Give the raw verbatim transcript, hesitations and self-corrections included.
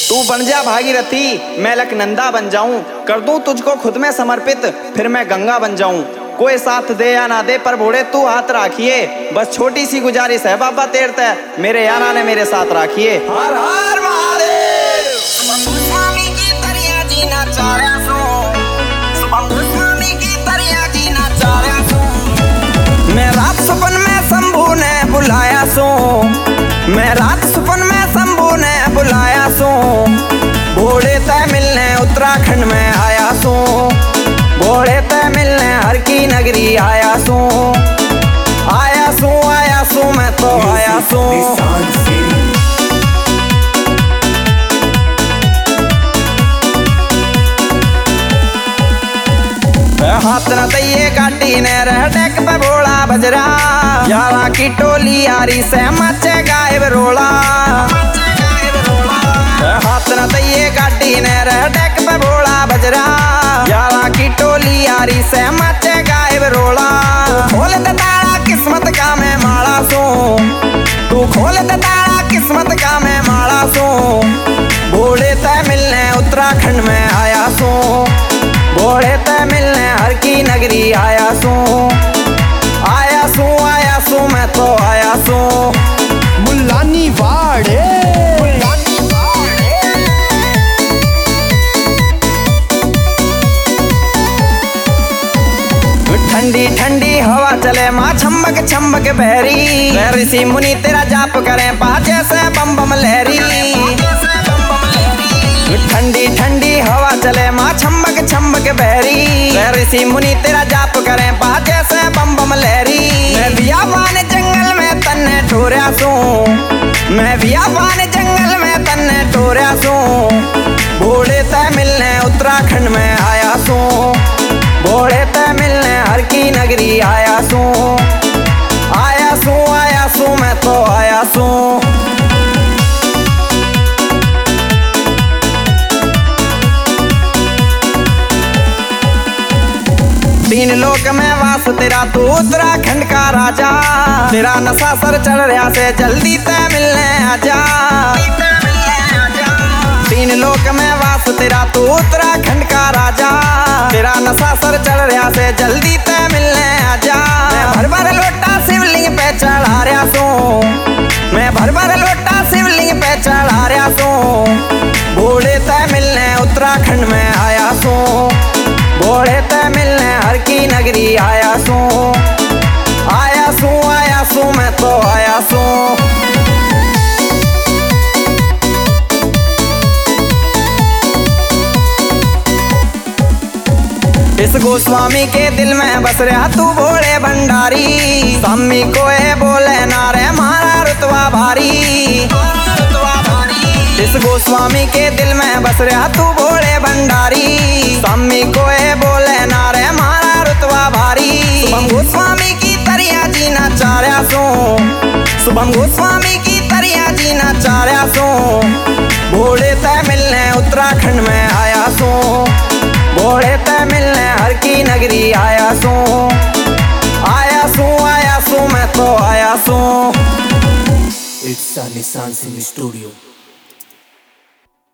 तू बन जा भागीरथी, मैं लखनंदा बन जाऊं, कर दूं तुझको खुद में समर्पित, फिर मैं गंगा बन जाऊं। कोई साथ दे या ना दे पर भोड़े तू हाथ राखिए, बस छोटी सी गुजारिश है बाबा तेर तय, मेरे यारा ने मेरे साथ राखिए। हर हर महादेव। स्वामी की तरिया जीना चारा सो, स्वामी की तरिया जीना चारा सो। मैं रात सपन में शंभू ने बुलाया सो, मैं रात सपन में शंभू ने बुलाया सो, भोड़े तय मिलने उत्तराखंड में आया सो, भोड़े तय मिलने हर की नगरी आया सो, आया सो आया सो मैं तो आया सो। हाथ न दइए काटी ने रह डेक पे भोला बजरा, यारा की टोली यारी से मचे गायब रोला। हाथ न दइए काटी ने रह डेक पे भोला बजरा, यारा की टोली यारी से मचे गायब रोला। खोल दे तारा किस्मत का मैं माला सो, तू खोल दे तारा किस्मत का मैं माला सो, भोले तय मिलने उत्तराखंड में आया सो, भोले तय मिलने हर की नगरी आया सो, आया सो आया सो मैं तो आया सो। मुल्लानी वाड़े ठंडी ठंडी हवा चले माँ छम्बक छम्बक बहरी, ऋषि मुनि तेरा जाप करें पाचे से बम बम लहरी। ठंडी ठंडी हवा चले माँ छम्बक छम्बक बहरी, ऋषि मुनि तेरा जाप करें पाचे से बम बम लहरी। मैं बियाबान जंगल में तन्ने ठोरिया सो, मैं बियाबान जंगल में तन्ने ठोरिया सो, भोले तय मिलने उत्तराखंड में आया सो, भोले तय मिलने हर की नगरी आया सो, आया सो आया सो मैं तो आया सो। तीन लोक में वास तेरा तू उत्तराखंड का राजा, तेरा नशा सर चढ़ रहा से जल्दी तय मिलने आजा। तीन लोक में वास तेरा तू उत्तराखंड का राजा, तेरा नशा सर चढ़ रहा से जल्दी तय मिलने आजा। मैं भर भर लोटा शिवलिंग पे चढ़ा रहा सो, मैं भर भर लोटा शिवलिंग पे चढ़ा रहा सो, भोले तय मिलने उत्तराखंड में आया सो, भोले तय मिलने हर की नगरी आया सो, आया सो आया सो मैं तो आया सो। इस गोस्वामी के दिल में बस रहा तू भोले भंडारी, स्वामी को ये बोले नारे मारा रुतवा भारी। इस गोस्वामी के दिल में बस रहा तू भोले भंडारी, स्वामी को ये बोले नारे मारा रुतवा भारी। शुभम गोस्वामी की तरिया जीना चारा सो, शुभम गोस्वामी की तरिया जीना चारा सो, भोले तय मिलने उत्तराखंड में आया सो, भोले तय मिलने हर की नगरी आया सो, आया सो आया सो मैं तो आया सो। इट्स निशान सिंह स्टूडियो।